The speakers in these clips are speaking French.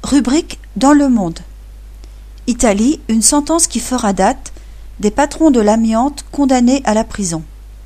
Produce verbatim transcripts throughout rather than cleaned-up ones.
Rubrique dans le monde. Italie, une sentence qui fera date, des patrons de l'amiante condamnés à la prison.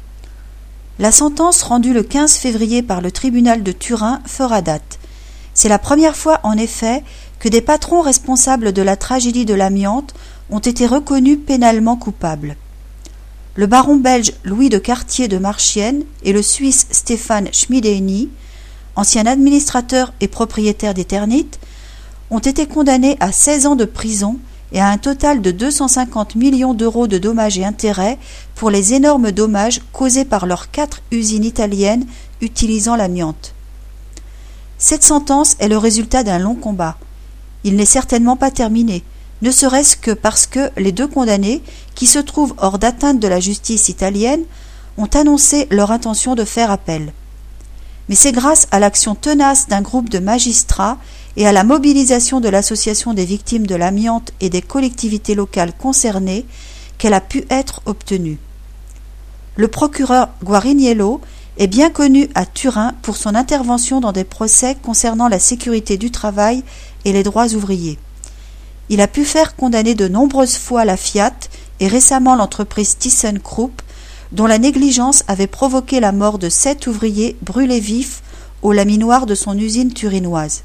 La sentence rendue le quinze février par le tribunal de Turin fera date. C'est la première fois en effet que des patrons responsables de la tragédie de l'amiante ont été reconnus pénalement coupables. Le baron belge Louis de Cartier de Marchienne et le Suisse Stéphane Schmidheiny, ancien administrateur et propriétaire d'Eternit, ont été condamnés à seize ans de prison et à un total de deux cent cinquante millions d'euros de dommages et intérêts pour les énormes dommages causés par leurs quatre usines italiennes utilisant l'amiante. Cette sentence est le résultat d'un long combat. Il n'est certainement pas terminé, ne serait-ce que parce que les deux condamnés, qui se trouvent hors d'atteinte de la justice italienne, ont annoncé leur intention de faire appel. Mais c'est grâce à l'action tenace d'un groupe de magistrats et à la mobilisation de l'Association des victimes de l'amiante et des collectivités locales concernées qu'elle a pu être obtenue. Le procureur Guariniello est bien connu à Turin pour son intervention dans des procès concernant la sécurité du travail et les droits ouvriers. Il a pu faire condamner de nombreuses fois la Fiat et récemment l'entreprise ThyssenKrupp, dont la négligence avait provoqué la mort de sept ouvriers brûlés vifs au laminoir de son usine turinoise.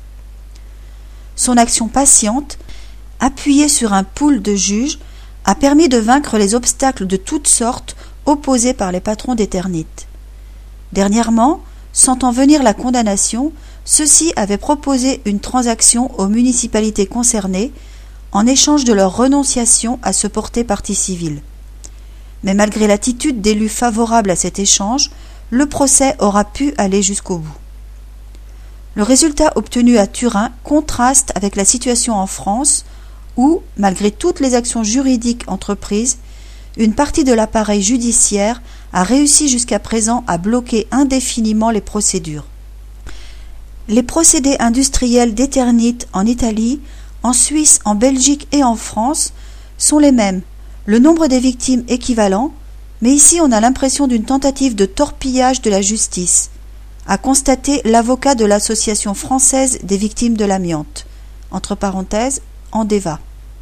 Son action patiente, appuyée sur un pool de juges, a permis de vaincre les obstacles de toutes sortes opposés par les patrons d'Eternit. Dernièrement, sentant venir la condamnation, ceux-ci avaient proposé une transaction aux municipalités concernées en échange de leur renonciation à se porter partie civile. Mais malgré l'attitude d'élus favorables à cet échange, le procès aura pu aller jusqu'au bout. Le résultat obtenu à Turin contraste avec la situation en France où, malgré toutes les actions juridiques entreprises, une partie de l'appareil judiciaire a réussi jusqu'à présent à bloquer indéfiniment les procédures. Les procédés industriels d'Eternit en Italie, en Suisse, en Belgique et en France sont les mêmes. Le nombre des victimes équivalent, mais ici on a l'impression d'une tentative de torpillage de la justice, a constaté l'avocat de l'Association française des victimes de l'amiante, entre parenthèses, Andeva.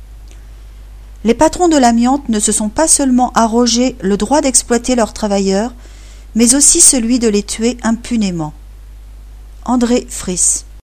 Les patrons de l'amiante ne se sont pas seulement arrogé le droit d'exploiter leurs travailleurs, mais aussi celui de les tuer impunément. André Friss.